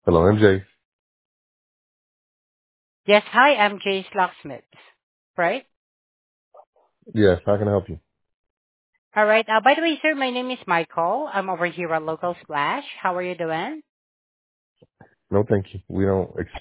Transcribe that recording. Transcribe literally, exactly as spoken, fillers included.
Hello, M J. Yes, hi, I'm Jay's Locksmith. Right? Yes, how can I help you? All right. Uh, by the way, sir, my name is Michael. I'm over here at Local Splash. How are you doing? No, thank you. We don't